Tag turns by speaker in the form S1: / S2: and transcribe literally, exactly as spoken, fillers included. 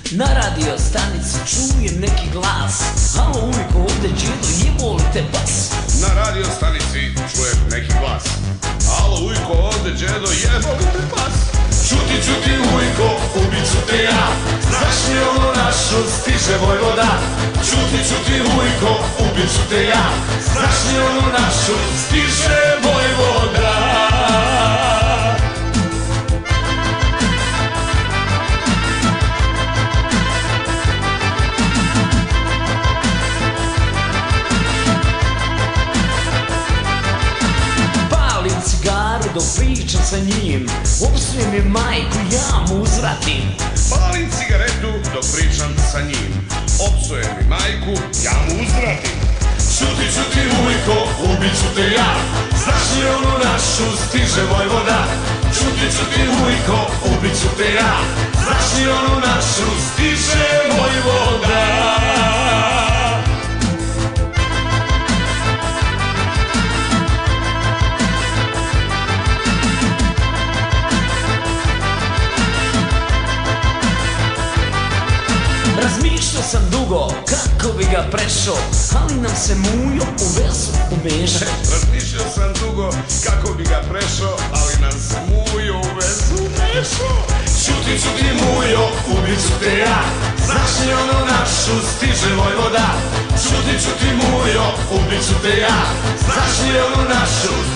S1: Na radio stanici čujem neki glas. Halo ujko, ovde Đedo, jebo li te bas?
S2: Na radio stanici čujem neki glas. Halo ujko, ovde Đedo, jebo li te bas?
S3: Čuti, čuti ujko, ubiću te ja. Znaš li ono našu stiže Vojvoda? Čuti, čuti ujko, ubiću te ja. Znaš li ono našu stiže Vojvoda?
S1: Dok pričam sa njim, opsujem je majku, ja mu uzvratim.
S2: Palim cigaretu dok pričam sa njim, opsujem mi majku, ja mu uzvratim.
S3: Čuti, čuti ujko, ubiću te ja. Znaš li onu našu stiže Vojvoda? Čuti, čuti ujko, ubiću te ja. Znaš li onu našu stiže Vojvoda?
S1: Razmišljao sam dugo kako bi ga prešao, ali nam se mujo u vezu umešao.
S2: Razmišljao sam dugo kako bi ga prešao, ali nam se mujo u vezu umešao.
S3: Čuti, čuti mujo, ubiću te ja. Znaš li ono našu stiže Vojvoda? Čuti, čuti mujo, ubiću te ja. Znaš li ono našu